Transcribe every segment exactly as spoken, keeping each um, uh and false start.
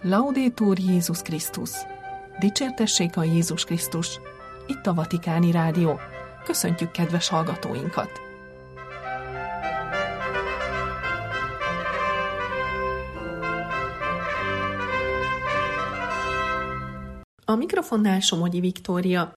Laudetur Jézus Krisztus! Dicsértessék a Jézus Krisztus! Itt a Vatikáni Rádió. Köszöntjük kedves hallgatóinkat! A mikrofonnál Somogyi Viktória.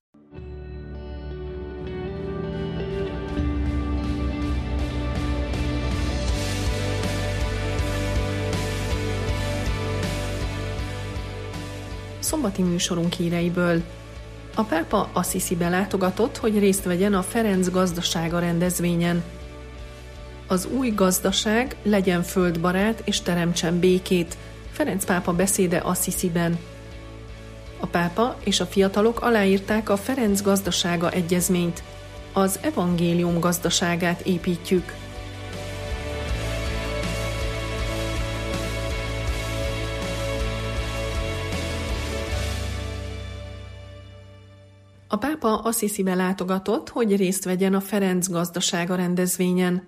Szombati műsorunk híreiből. A pápa Assisibe látogatott, hogy részt vegyen a Ferenc gazdasága rendezvényen. Az új gazdaság legyen földbarát és teremtsen békét. Ferenc pápa beszéde Assisiben. A pápa és a fiatalok aláírták a Ferenc gazdasága egyezményt. Az evangélium gazdaságát építjük. A pápa Assisibe látogatott, hogy részt vegyen a Ferenc gazdasága rendezvényen.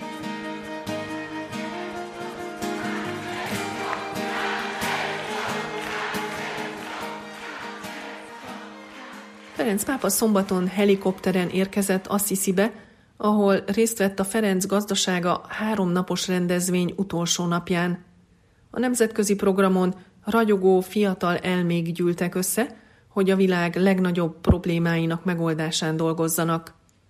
Ferenc pápa szombaton helikopteren érkezett Assisibe, ahol részt vett a Ferenc gazdasága háromnapos rendezvény utolsó napján. A nemzetközi programon ragyogó fiatal elmék gyűltek össze, hogy a világ legnagyobb problémáinak megoldásán dolgozzanak.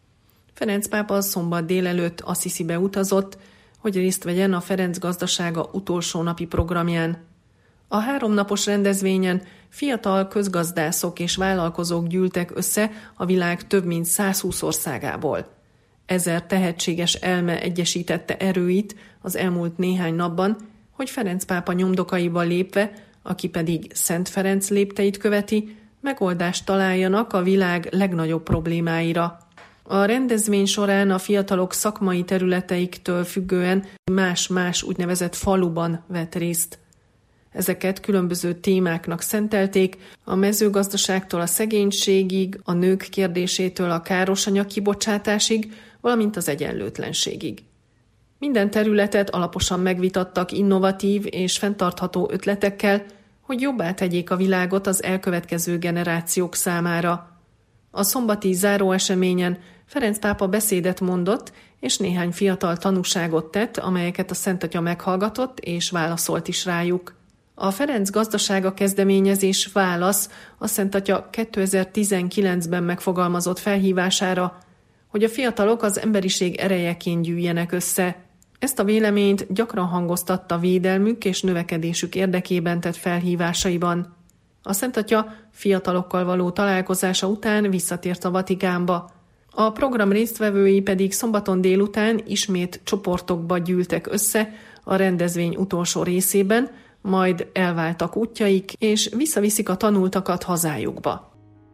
Ferenc pápa szombat délelőtt Assisibe utazott, hogy részt vegyen a Ferenc gazdasága utolsó napi programján. A háromnapos rendezvényen fiatal közgazdászok és vállalkozók gyűltek össze a világ több mint százhúsz országából. Ezer tehetséges elme egyesítette erőit az elmúlt néhány napban, hogy Ferenc pápa nyomdokaiba lépve, aki pedig Szent Ferenc lépteit követi, megoldást találjanak a világ legnagyobb problémáira. A rendezvény során a fiatalok szakmai területeiktől függően más-más úgynevezett faluban vett részt. Ezeket különböző témáknak szentelték, a mezőgazdaságtól a szegénységig, a nők kérdésétől a károsanyag kibocsátásig, valamint az egyenlőtlenségig. Minden területet alaposan megvitattak innovatív és fenntartható ötletekkel, hogy jobbá tegyék a világot az elkövetkező generációk számára. A szombati záróeseményen Ferenc pápa beszédet mondott, és néhány fiatal tanúságot tett, amelyeket a Szentatya meghallgatott, és válaszolt is rájuk. A Ferenc gazdasága kezdeményezés válasz a Szentatya kétezer-tizenkilencben megfogalmazott felhívására, hogy a fiatalok az emberiség erejeként gyűjjenek össze. Ezt a véleményt gyakran hangoztatta védelmük és növekedésük érdekében tett felhívásaiban. A Szentatya fiatalokkal való találkozása után visszatért a Vatikánba. A program résztvevői pedig szombaton délután ismét csoportokba gyűltek össze a rendezvény utolsó részében, majd elváltak útjaik, és visszaviszik a tanultakat hazájukba.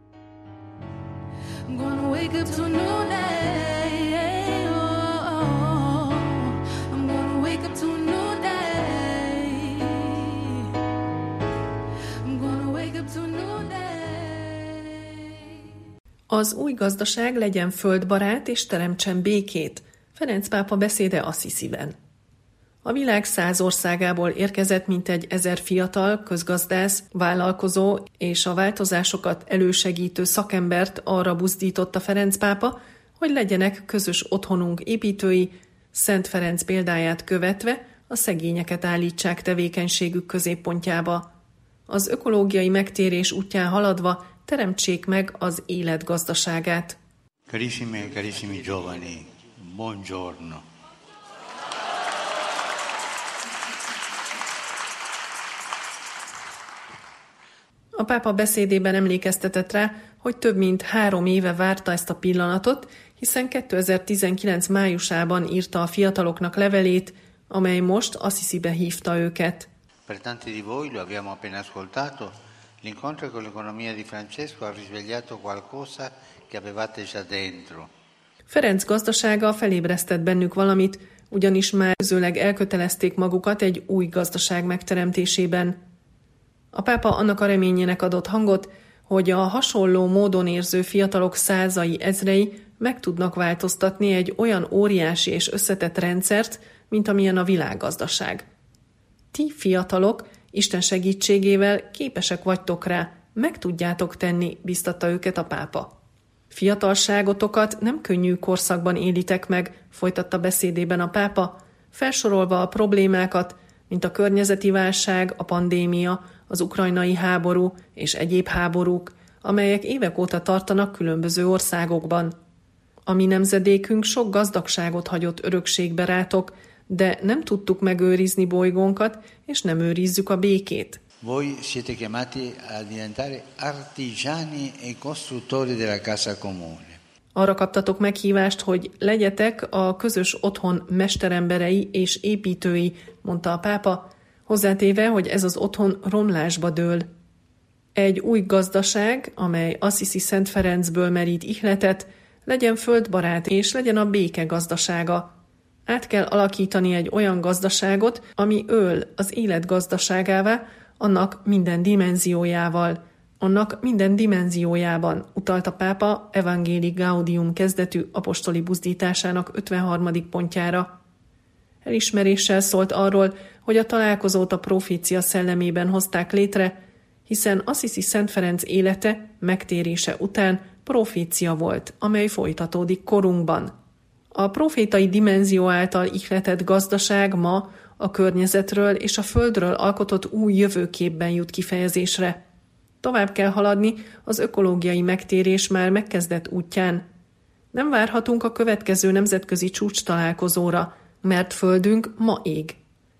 Az új gazdaság legyen földbarát és teremtsen békét. Ferenc pápa beszéde Assisiben. A világ száz országából érkezett mintegy ezer fiatal, közgazdász, vállalkozó és a változásokat elősegítő szakembert arra buzdította Ferenc pápa, hogy legyenek közös otthonunk építői, Szent Ferenc példáját követve a szegényeket állítsák tevékenységük középpontjába. Az ökológiai megtérés útján haladva teremtsék meg az élet gazdaságát. Carissime e carissimi giovani, buongiorno. A pápa beszédében emlékeztetett rá, hogy több mint három éve várta ezt a pillanatot, hiszen kétezer-tizenkilenc májusában írta a fiataloknak levelét, amely most Assisibe hívta őket. Per tanti di voi lo abbiamo appena ascoltato. L'incontro con l'economia di Francesco ha risvegliato qualcosa che avevate già dentro. Ferenc gazdasága felébresztett bennük valamit, ugyanis már közöleg elkötelezték magukat egy új gazdaság megteremtésében. A pápa annak a reményének adott hangot, hogy a hasonló módon érző fiatalok százai, ezrei meg tudnak változtatni egy olyan óriási és összetett rendszert, mint amilyen a világgazdaság. Ti fiatalok Isten segítségével képesek vagytok rá, meg tudjátok tenni, biztatta őket a pápa. Fiatalságotokat nem könnyű korszakban élitek meg, folytatta beszédében a pápa, felsorolva a problémákat, mint a környezeti válság, a pandémia, az ukrajnai háború és egyéb háborúk, amelyek évek óta tartanak különböző országokban. A mi nemzedékünk sok gazdagságot hagyott örökségbe rátok, de nem tudtuk megőrizni bolygónkat, és nem őrizzük a békét. Voi siete chiamati a diventare artigiani e costruttori della casa comune. Arra kaptatok meghívást, hogy legyetek a közös otthon mesteremberei és építői, mondta a pápa, hozzátéve, hogy ez az otthon romlásba dől. Egy új gazdaság, amely Assisi Szent Ferencből merít ihletet, legyen földbarát és legyen a béke gazdasága. Át kell alakítani egy olyan gazdaságot, ami öl az élet gazdaságává, annak minden dimenziójával. Annak minden dimenziójában, utalt a pápa Evangelii Gaudium kezdetű apostoli buzdításának ötvenharmadik pontjára. Elismeréssel szólt arról, hogy a találkozót a profécia szellemében hozták létre, hiszen Assisi Szent Ferenc élete, megtérése után profécia volt, amely folytatódik korunkban. A profétai dimenzió által ihletett gazdaság ma a környezetről és a földről alkotott új jövőképben jut kifejezésre. Tovább kell haladni az ökológiai megtérés már megkezdett útján. Nem várhatunk a következő nemzetközi csúcs találkozóra, mert földünk ma ég.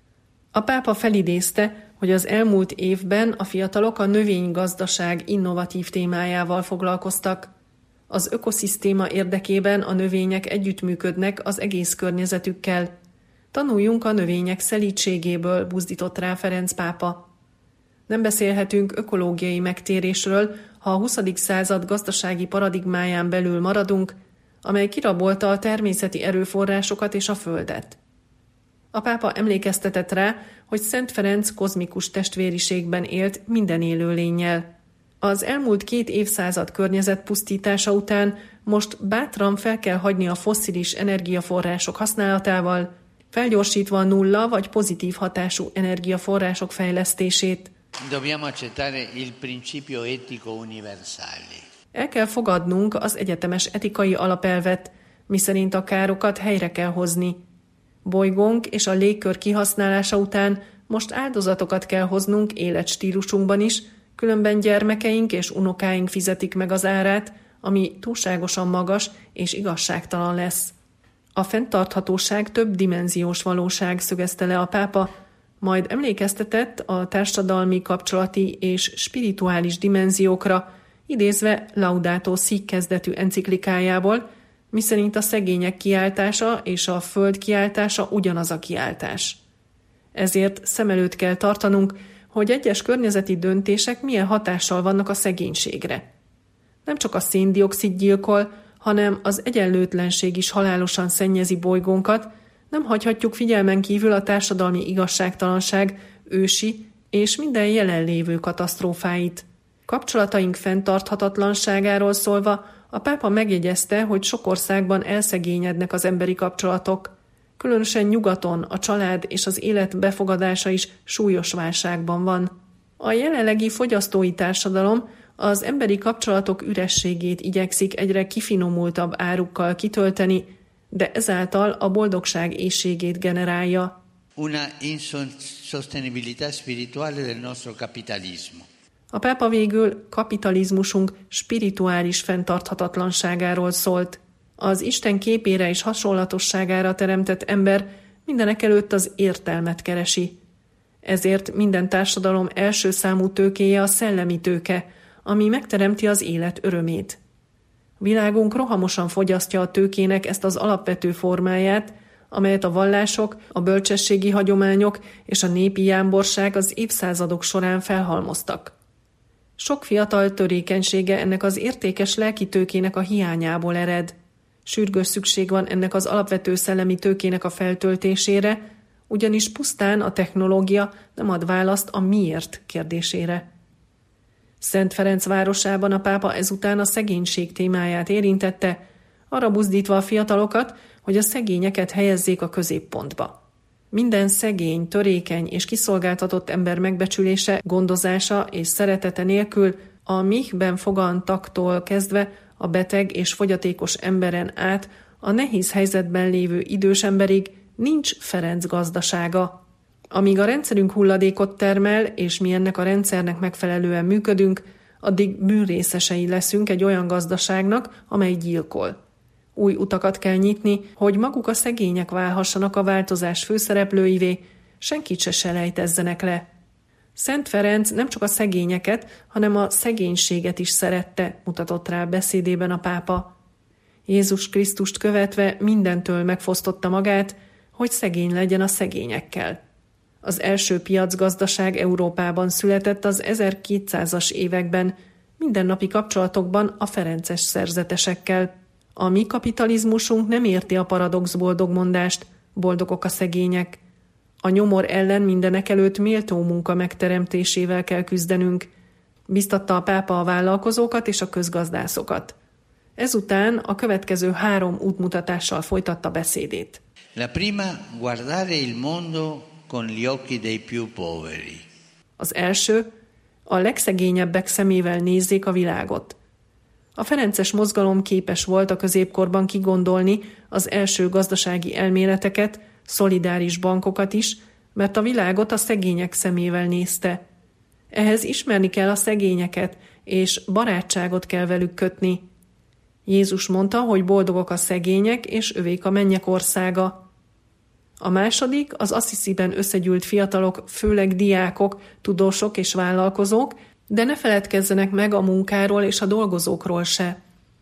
A pápa felidézte, hogy az elmúlt évben a fiatalok a növénygazdaság innovatív témájával foglalkoztak. Az ökoszisztéma érdekében a növények együttműködnek az egész környezetükkel. Tanuljunk a növények szelídségéből, buzdított rá Ferenc pápa. Nem beszélhetünk ökológiai megtérésről, ha a huszadik század gazdasági paradigmáján belül maradunk, amely kirabolta a természeti erőforrásokat és a földet. A pápa emlékeztetett rá, hogy Szent Ferenc kozmikus testvériségben élt minden élőlénnyel. Az elmúlt két évszázad környezet pusztítása után most bátran fel kell hagyni a fosszilis energiaforrások használatával, felgyorsítva a nulla vagy pozitív hatású energiaforrások fejlesztését. Dobbiamo accettare il principio etico universale. El kell fogadnunk az egyetemes etikai alapelvet, miszerint a károkat helyre kell hozni. Bolygónk és a légkör kihasználása után most áldozatokat kell hoznunk életstílusunkban is, különben gyermekeink és unokáink fizetik meg az árát, ami túlságosan magas és igazságtalan lesz. A fenntarthatóság több dimenziós valóság, szögezte le a pápa, majd emlékeztetett a társadalmi, kapcsolati és spirituális dimenziókra, idézve Laudato Si kezdetű enciklikájából, miszerint a szegények kiáltása és a föld kiáltása ugyanaz a kiáltás. Ezért szem előtt kell tartanunk, hogy egyes környezeti döntések milyen hatással vannak a szegénységre. Nem csak a szén-dioxid gyilkol, hanem az egyenlőtlenség is halálosan szennyezi bolygónkat, nem hagyhatjuk figyelmen kívül a társadalmi igazságtalanság ősi és minden jelenlévő katasztrófáit. Kapcsolataink fenntarthatatlanságáról szólva, a pápa megjegyezte, hogy sok országban elszegényednek az emberi kapcsolatok. Különösen nyugaton a család és az élet befogadása is súlyos válságban van. A jelenlegi fogyasztói társadalom az emberi kapcsolatok ürességét igyekszik egyre kifinomultabb árukkal kitölteni, de ezáltal a boldogság éhségét generálja. Una insostenibilità spirituale del nostro capitalismo. A pápa végül kapitalizmusunk spirituális fenntarthatatlanságáról szólt. Az Isten képére és hasonlatosságára teremtett ember mindenekelőtt az értelmet keresi. Ezért minden társadalom első számú tőkéje a szellemi tőke, ami megteremti az élet örömét. Világunk rohamosan fogyasztja a tőkének ezt az alapvető formáját, amelyet a vallások, a bölcsességi hagyományok és a népi jámborság az évszázadok során felhalmoztak. Sok fiatal törékenysége ennek az értékes lelki tőkének a hiányából ered. Sürgős szükség van ennek az alapvető szellemi tőkének a feltöltésére, ugyanis pusztán a technológia nem ad választ a miért kérdésére. Szent Ferenc városában a pápa ezután a szegénység témáját érintette, arra buzdítva a fiatalokat, hogy a szegényeket helyezzék a középpontba. minden szegény, törékeny és kiszolgáltatott ember megbecsülése, gondozása és szeretete nélkül a Michben fogantaktól kezdve a beteg és fogyatékos emberen át a nehéz helyzetben lévő idős emberig nincs Ferenc gazdasága. Amíg a rendszerünk hulladékot termel, és mi ennek a rendszernek megfelelően működünk, addig bűnrészesei leszünk egy olyan gazdaságnak, amely gyilkol. Új utakat kell nyitni, hogy maguk a szegények válhassanak a változás főszereplőivé, senkit se selejtezzenek le. Szent Ferenc nem csak a szegényeket, hanem a szegénységet is szerette, mutatott rá beszédében a pápa. Jézus Krisztust követve mindentől megfosztotta magát, hogy szegény legyen a szegényekkel. Az első piacgazdaság Európában született az ezerkétszázas években, mindennapi kapcsolatokban a ferences szerzetesekkel. A mi kapitalizmusunk nem érti a paradox boldogmondást, boldogok a szegények. A nyomor ellen mindenekelőtt méltó munka megteremtésével kell küzdenünk, biztatta a pápa a vállalkozókat és a közgazdászokat. Ezután a következő három útmutatással folytatta beszédét. La prima, guardare il mondo con gli occhi dei più poveri. Az első, a legszegényebbek szemével nézzék a világot. A ferences mozgalom képes volt a középkorban kigondolni az első gazdasági elméleteket, szolidáris bankokat is, mert a világot a szegények szemével nézte. Ehhez ismerni kell a szegényeket, és barátságot kell velük kötni. Jézus mondta, hogy boldogok a szegények, és övék a mennyek országa. A második, az Assisiben összegyűlt fiatalok, főleg diákok, tudósok és vállalkozók, de ne feledkezzenek meg a munkáról és a dolgozókról se.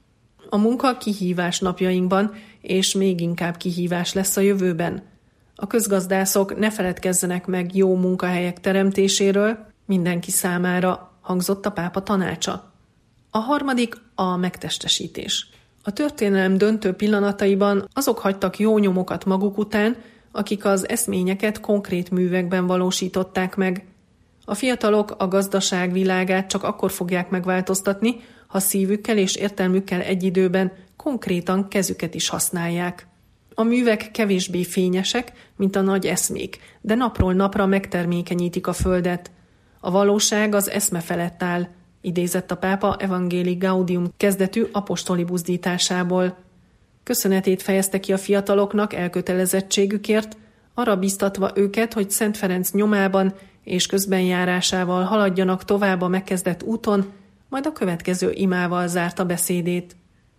A munka kihívás napjainkban, és még inkább kihívás lesz a jövőben. A közgazdászok ne feledkezzenek meg jó munkahelyek teremtéséről mindenki számára, hangzott a pápa tanácsa. A harmadik a megtestesítés. A történelem döntő pillanataiban azok hagytak jó nyomokat maguk után, akik az eszményeket konkrét művekben valósították meg. A fiatalok a gazdaság világát csak akkor fogják megváltoztatni, ha szívükkel és értelmükkel egy időben konkrétan kezüket is használják. A művek kevésbé fényesek, mint a nagy eszmék, de napról napra megtermékenyítik a földet. A valóság az eszme felett áll, idézett a pápa Evangelii Gaudium kezdetű apostoli buzdításából. Köszönetét fejezte ki a fiataloknak elkötelezettségükért, arra biztatva őket, hogy Szent Ferenc nyomában és közbenjárásával haladjanak tovább a megkezdett úton, majd a következő imával zárta beszédét.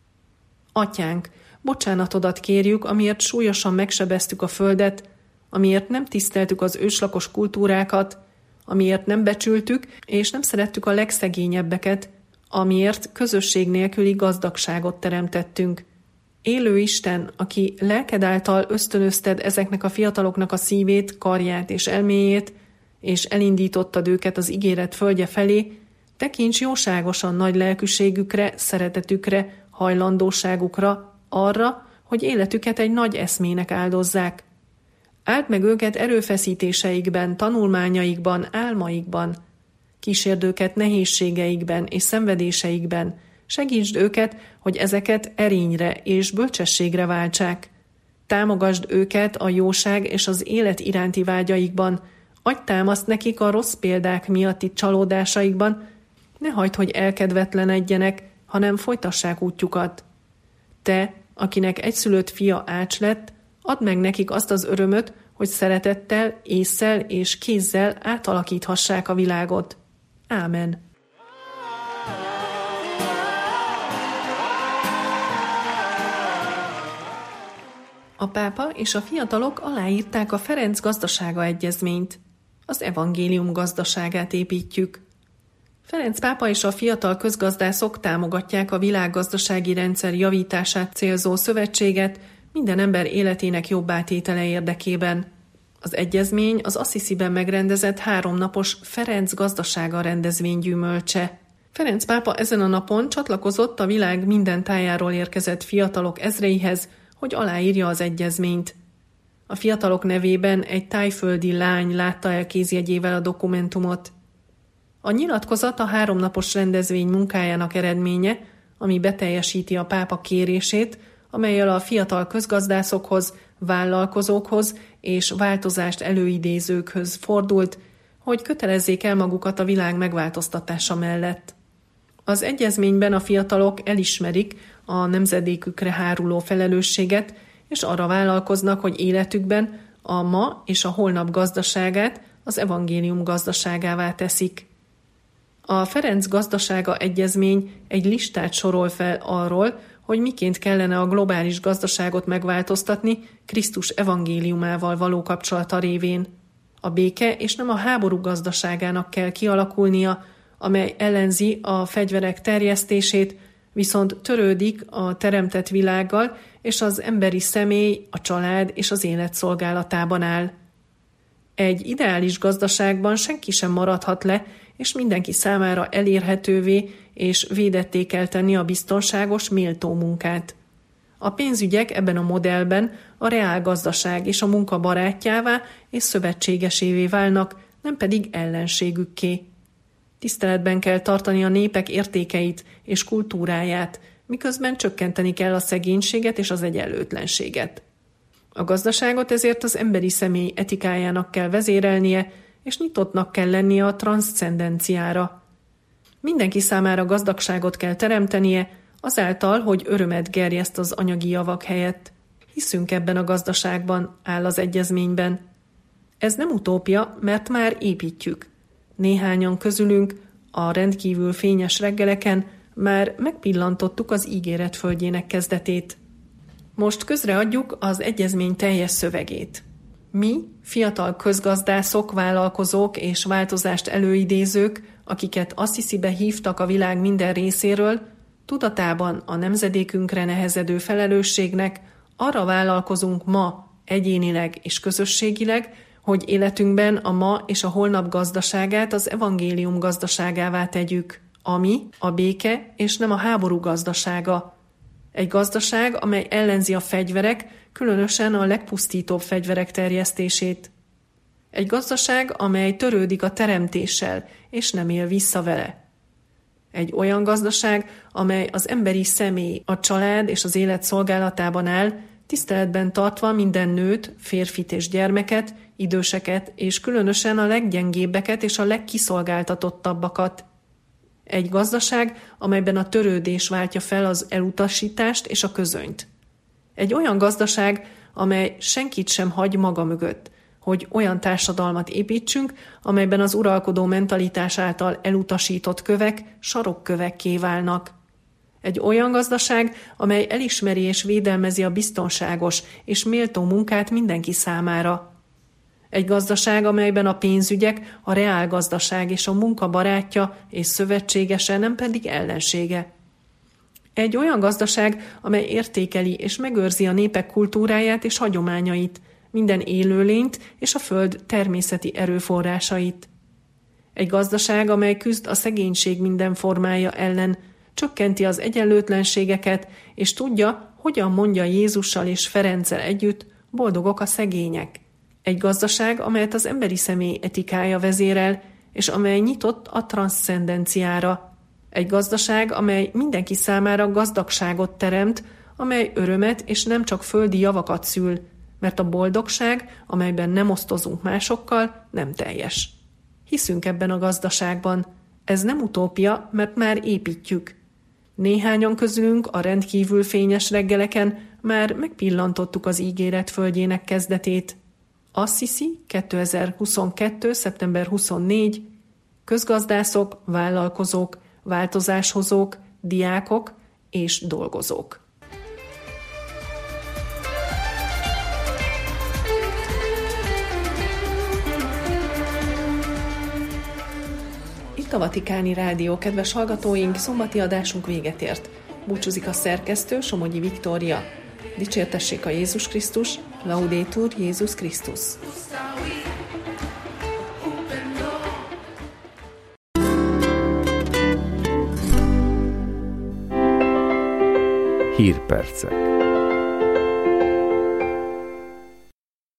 Atyánk, bocsánatodat kérjük, amiért súlyosan megsebeztük a földet, amiért nem tiszteltük az őslakos kultúrákat, amiért nem becsültük és nem szerettük a legszegényebbeket, amiért közösség nélküli gazdagságot teremtettünk. Élő Isten, aki lelked által ösztönözted ezeknek a fiataloknak a szívét, karját és elméjét, és elindítottad őket az ígéret földje felé, tekints jóságosan nagy lelkűségükre, szeretetükre, hajlandóságukra, arra, hogy életüket egy nagy eszmének áldozzák. Áld meg őket erőfeszítéseikben, tanulmányaikban, álmaikban. Kísérd őket nehézségeikben és szenvedéseikben. Segítsd őket, hogy ezeket erényre és bölcsességre váltsák. Támogasd őket a jóság és az élet iránti vágyaikban. Adj támaszt nekik a rossz példák miatti csalódásaikban. Ne hagyd, hogy elkedvetlenedjenek, hanem folytassák útjukat. Te, akinek egyszülött fia ács lett, add meg nekik azt az örömöt, hogy szeretettel, ésszel és kézzel átalakíthassák a világot. Ámen. A pápa és a fiatalok aláírták a Ferenc gazdasága egyezményt. Az evangélium gazdaságát építjük. Ferenc pápa és a fiatal közgazdászok támogatják a világgazdasági rendszer javítását célzó szövetséget minden ember életének jobbátétele érdekében. Az egyezmény az Assisiben megrendezett háromnapos Ferenc gazdasága rendezvény gyümölcse. Ferenc pápa ezen a napon csatlakozott a világ minden tájáról érkezett fiatalok ezreihez, hogy aláírja az egyezményt. A fiatalok nevében egy tájföldi lány látta el kézjegyével a dokumentumot. A nyilatkozat a háromnapos rendezvény munkájának eredménye, ami beteljesíti a pápa kérését, amellyel a fiatal közgazdászokhoz, vállalkozókhoz és változást előidézőkhöz fordult, hogy kötelezzék el magukat a világ megváltoztatása mellett. Az egyezményben a fiatalok elismerik a nemzedékükre háruló felelősséget, és arra vállalkoznak, hogy életükben a ma és a holnap gazdaságát az evangélium gazdaságává teszik. A Ferenc gazdasága egyezmény egy listát sorol fel arról, hogy miként kellene a globális gazdaságot megváltoztatni Krisztus evangéliumával való kapcsolata révén. A béke és nem a háború gazdaságának kell kialakulnia, amely ellenzi a fegyverek terjesztését, viszont törődik a teremtett világgal, és az emberi személy, a család és az élet szolgálatában áll. Egy ideális gazdaságban senki sem maradhat le, és mindenki számára elérhetővé és védetté kell tenni a biztonságos, méltó munkát. A pénzügyek ebben a modellben a reálgazdaság és a munka barátjává és szövetségesévé válnak, nem pedig ellenségükké. Tiszteletben kell tartani a népek értékeit és kultúráját, miközben csökkenteni kell a szegénységet és az egyenlőtlenséget. A gazdaságot ezért az emberi személy etikájának kell vezérelnie, és nyitottnak kell lennie a transzcendenciára. Mindenki számára gazdagságot kell teremtenie, azáltal, hogy örömet gerjeszt az anyagi javak helyett. Hiszünk ebben a gazdaságban, áll az egyezményben. Ez nem utópia, mert már építjük. Néhányan közülünk a rendkívül fényes reggeleken már megpillantottuk az ígéret földjének kezdetét. Most közreadjuk az egyezmény teljes szövegét. Mi, fiatal közgazdászok, vállalkozók és változást előidézők, akiket Assisibe hívtak a világ minden részéről, tudatában a nemzedékünkre nehezedő felelősségnek arra vállalkozunk ma, egyénileg és közösségileg, hogy életünkben a ma és a holnap gazdaságát az evangélium gazdaságává tegyük, ami a béke és nem a háború gazdasága. Egy gazdaság, amely ellenzi a fegyverek, különösen a legpusztítóbb fegyverek terjesztését. Egy gazdaság, amely törődik a teremtéssel, és nem él vissza vele. Egy olyan gazdaság, amely az emberi személy, a család és az élet szolgálatában áll, tiszteletben tartva minden nőt, férfit és gyermeket, időseket, és különösen a leggyengébbeket és a legkiszolgáltatottabbakat. Egy gazdaság, amelyben a törődés váltja fel az elutasítást és a közönyt. Egy olyan gazdaság, amely senkit sem hagy maga mögött, hogy olyan társadalmat építsünk, amelyben az uralkodó mentalitás által elutasított kövek sarokkövekké válnak. Egy olyan gazdaság, amely elismeri és védelmezi a biztonságos és méltó munkát mindenki számára. Egy gazdaság, amelyben a pénzügyek, a reálgazdaság és a munka barátja és szövetségese, nem pedig ellensége. Egy olyan gazdaság, amely értékeli és megőrzi a népek kultúráját és hagyományait, minden élőlényt és a föld természeti erőforrásait. Egy gazdaság, amely küzd a szegénység minden formája ellen, csökkenti az egyenlőtlenségeket, és tudja, hogyan mondja Jézussal és Ferenccel együtt, boldogok a szegények. Egy gazdaság, amelyet az emberi személy etikája vezérel, és amely nyitott a transzcendenciára. Egy gazdaság, amely mindenki számára gazdagságot teremt, amely örömet és nem csak földi javakat szül, mert a boldogság, amelyben nem osztozunk másokkal, nem teljes. Hiszünk ebben a gazdaságban. Ez nem utópia, mert már építjük. Néhányan közülünk a rendkívül fényes reggeleken már megpillantottuk az ígéret földjének kezdetét. Assisi, kétezer-huszonkettő. szeptember huszonnégy. Közgazdászok, vállalkozók, változáshozók, diákok és dolgozók. Itt a Vatikáni Rádió, kedves hallgatóink, szombati adásunk véget ért. Búcsúzik a szerkesztő, Somogyi Viktória. Dicsértessék a Jézus Krisztus, Laudetur Jézus Krisztus. Hírpercek.